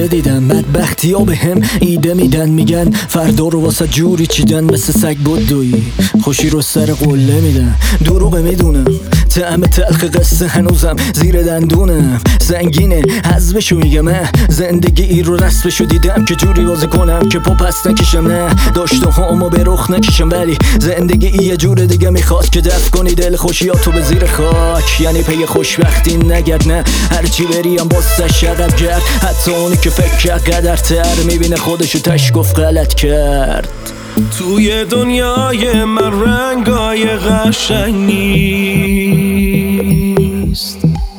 دیده دیدم بدبختی ها به هم ایده میدن، میگن فردا رو واسه جوری چیدن، مثل سگ بدویی خوشی رو سر قله میدن. دروغه میدونم طعم تلخ قصه هنوزم زیر دندونم، زنگینه حذفشو میگم. من زندگی ای رو رسمشو دیدم که جوری بازی کنم که پا پس نکشم، نه داشته هامو به رخ نکشم، ولی زندگی ای یه جور دیگه میخواد که دفع کنی دل خوشیاتو به زیر خاک. یعنی پی خوشبختی نگرد، نه هرچی بریم باستش عقب گرد. حتی اونی که فکر کرد قدرتر میبینه خودشو تش گفت غلط کرد. توی دنیای من رنگای قشنگ نیست،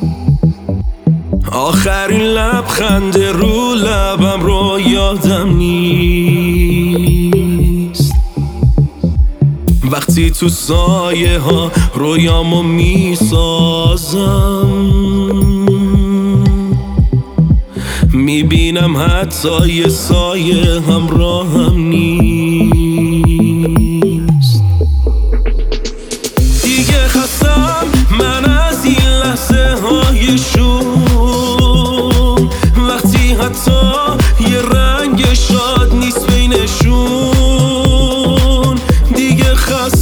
آخرین لبخند رو لبم رو یادم نیست. وقتی تو سایه ها رویامو میسازم، میبینم حتی یه سایه همراهم نیست. دیگه خستم من از این لحظه های شوم، وقتی حتی یه رنگ شاد نیست بینشون. دیگه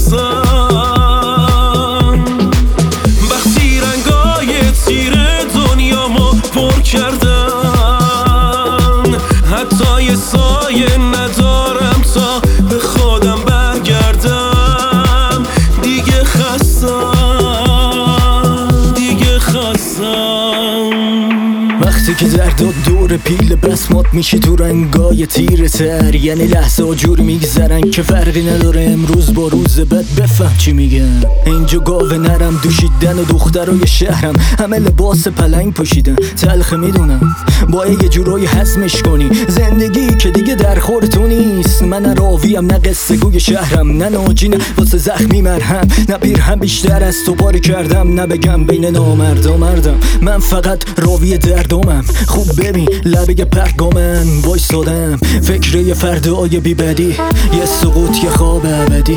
خستم وقتی رنگای تیر دنیامو پر کردم، حتی یه سایه ندارم تا به خودم برگردم. دیگه خستم، دیگه خستم. وقتی که درداد دور پیل بسمات میشه تو رنگای تیره تر، یعنی لحظه ها جور میگذرن که فرقی نداره امروز با روز بعد. بفهم چی میگن، اینجا گاوه نرم دوشیدن و دخترای شهرم همه لباس پلنگ پوشیدن. تلخه میدونم باید یه جورایی هضمش کنی، زندگی که دیگه در خور تو نیست. من نه راویم نه قصه گوی شهرم، نه ناجی نه واسه زخمی مرهم، نه پیرهم بیشتر از تو باری کردم، نه بگم بین نامردا مردم. من فقط راوی دردامم، خوب ببین لبه پرگامن وایسادم، فکر یه فردای بی بدی، یه سقوط یه خواب ابدی.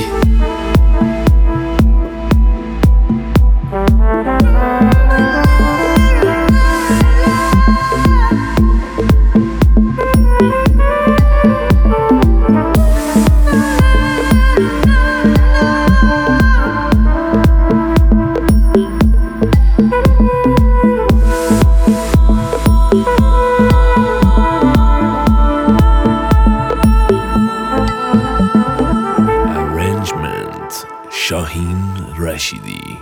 شاهین رشیدی.